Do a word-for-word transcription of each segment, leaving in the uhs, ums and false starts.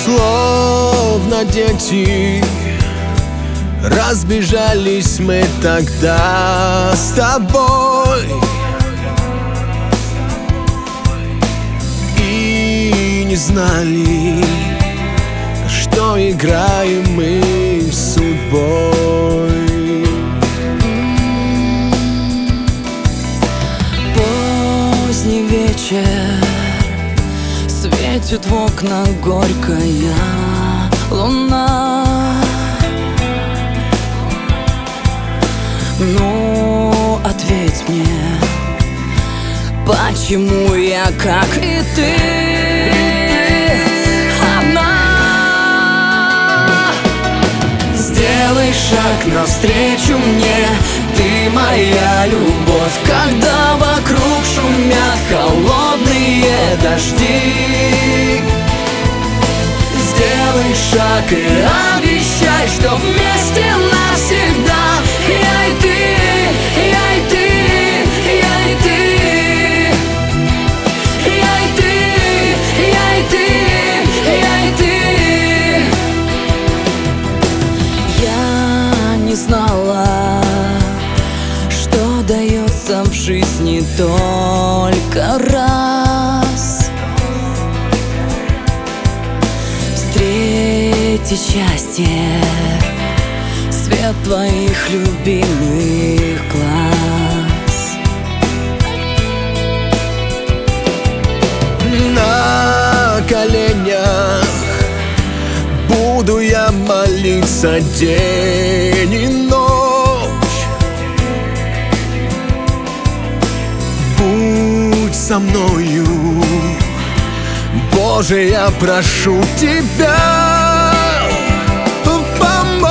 Словно дети разбежались мы тогда с тобой, и не знали, что играем мы с судьбой. Поздний вечер, светит в окна горькая луна. Ну, ответь мне, почему я, как и ты, одна? Сделай шаг навстречу мне, ты моя любовь, когда вокруг шумят холодные дожди. Сделай шаг и обещай, что вместе навсегда. Я и ты, я и ты, я и ты, я и ты, я и ты, я и ты. Я не знала, что дается в жизни только раз. Встретить счастье, свет твоих любимых глаз. На коленях буду я молиться день и ночь. Будь со мною, Боже, я прошу тебя, помочь.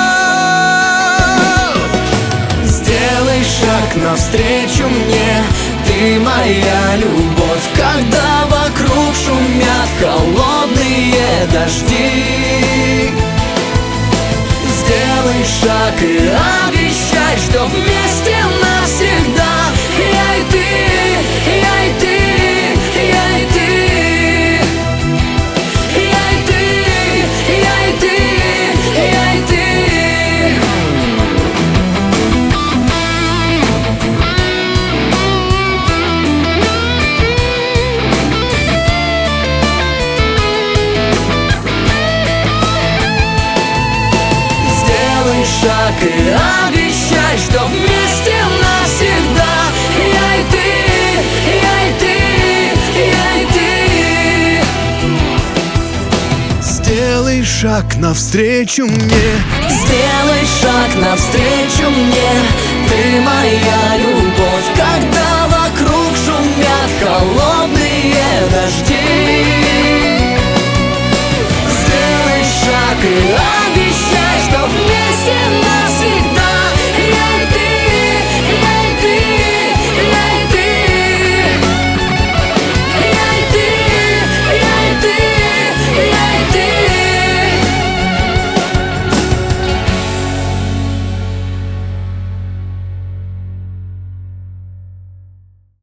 Сделай шаг навстречу мне, ты моя любовь, когда вокруг шумят холодные дожди. Сделай шаг и обещай, что вместе навсегда. Я и ты, я и ты, я и ты, я и ты, я и ты, я и ты. Сделай шаг и обещай, что вместе навсегда. Я и ты, я и ты, я и ты. Сделай шаг навстречу мне. Сделай